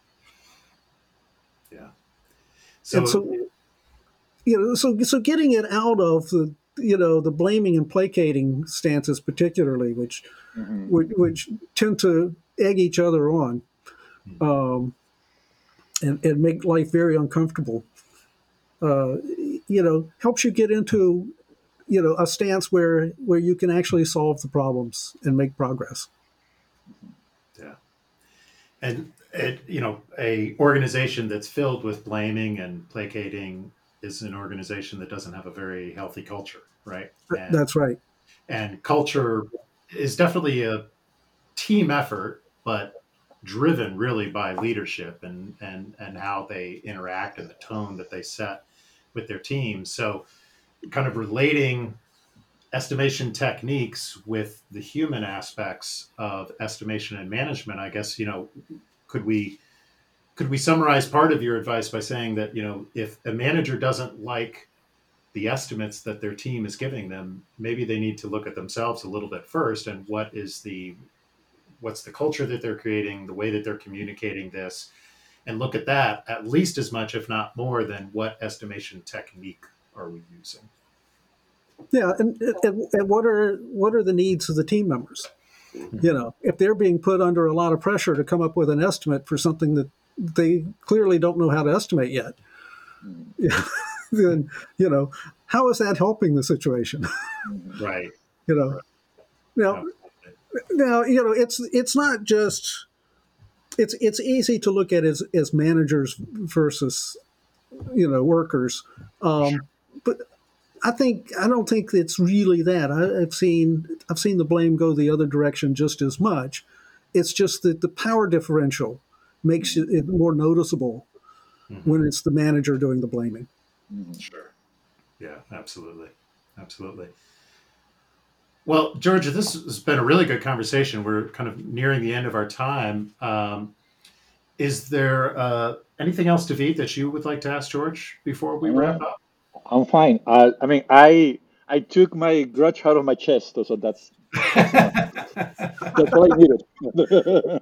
Yeah. And So, so, you know, so so getting it out of the, you know, the blaming and placating stances, particularly, which Mhm. which, which tend to egg each other on, um, and and make life very uncomfortable. Uh, you know, helps you get into, you know, a stance where where you can actually solve the problems and make progress. yeah. And it, you know, a organization that's filled with blaming and placating is an organization that doesn't have a very healthy culture, right? And That's right. and culture is definitely a team effort, but driven really by leadership and, and, and how they interact and the tone that they set with their team. So kind of relating estimation techniques with the human aspects of estimation and management, I guess, you know, could we, could we summarize part of your advice by saying that, you know, if a manager doesn't like the estimates that their team is giving them, maybe they need to look at themselves a little bit first, and what is the, what's the culture that they're creating, the way that they're communicating this, and look at that at least as much, if not more, than what estimation technique are we using. Yeah, and, and, and what are what are the needs of the team members? You know, if they're being put under a lot of pressure to come up with an estimate for something that they clearly don't know how to estimate yet, then, you know, how is that helping the situation? Right. You know, Right. now, now, you know, it's it's not just, it's it's easy to look at as, as managers versus, you know, workers. Um, but I think, I don't think it's really that. I, I've seen, I've seen the blame go the other direction just as much. It's just that the power differential makes it more noticeable mm-hmm. when it's the manager doing the blaming. Sure. Yeah, absolutely. Absolutely. Well, George, this has been a really good conversation. We're kind of nearing the end of our time. Um, is there uh, anything else, David, that you would like to ask George before we wrap up? I'm fine. Uh, I mean, I I took my grudge out of my chest, so that's that's all I needed.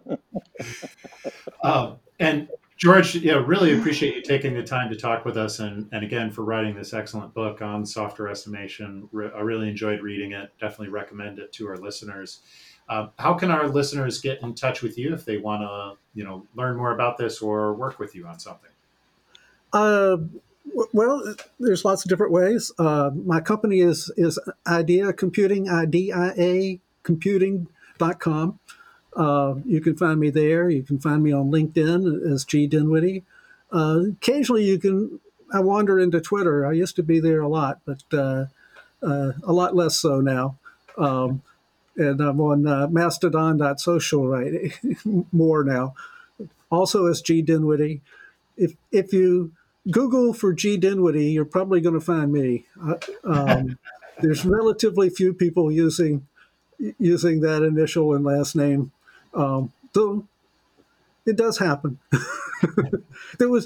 um, and George, yeah, really appreciate you taking the time to talk with us, and, and again, for writing this excellent book on software estimation. Re- I really enjoyed reading it. Definitely recommend it to our listeners. Uh, how can our listeners get in touch with you if they want to, you know, learn more about this or work with you on something? Uh, well, there's lots of different ways. Uh, my company is is Idea Computing, I D I A computing dot com. Uh, you can find me there. You can find me on LinkedIn as G. Dinwiddie. Uh, occasionally, you can. I wander into Twitter. I used to be there a lot, but uh, uh, a lot less so now. Um, and I'm on uh, mastodon dot social right more now. Also as G. Dinwiddie. If if you Google for G. Dinwiddie, you're probably going to find me. Uh, um, there's relatively few people using using that initial and last name. Um, though it does happen. There was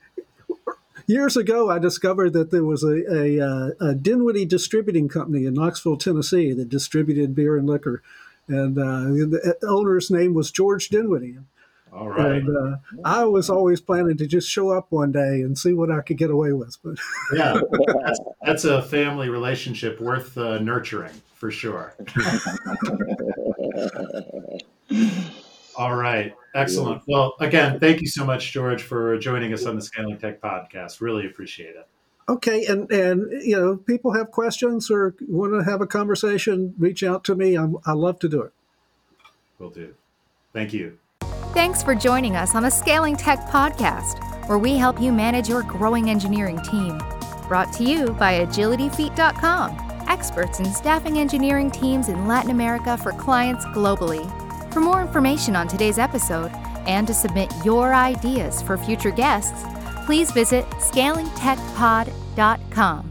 years ago, I discovered that there was a, a, a Dinwiddie distributing company in Knoxville, Tennessee, that distributed beer and liquor, and uh, the owner's name was George Dinwiddie. All right. And uh, I was always planning to just show up one day and see what I could get away with. But yeah, that's, that's a family relationship worth uh, nurturing for sure. All right. Excellent. Well, again, thank you so much, George, for joining us on the Scaling Tech podcast. Really appreciate it. Okay. And, and you know, people have questions or want to have a conversation, reach out to me. I'm, I love to do it. Will do. Thank you. Thanks for joining us on the Scaling Tech podcast, where we help you manage your growing engineering team. Brought to you by agility feet dot com, experts in staffing engineering teams in Latin America for clients globally. For more information on today's episode and to submit your ideas for future guests, please visit scaling tech pod dot com.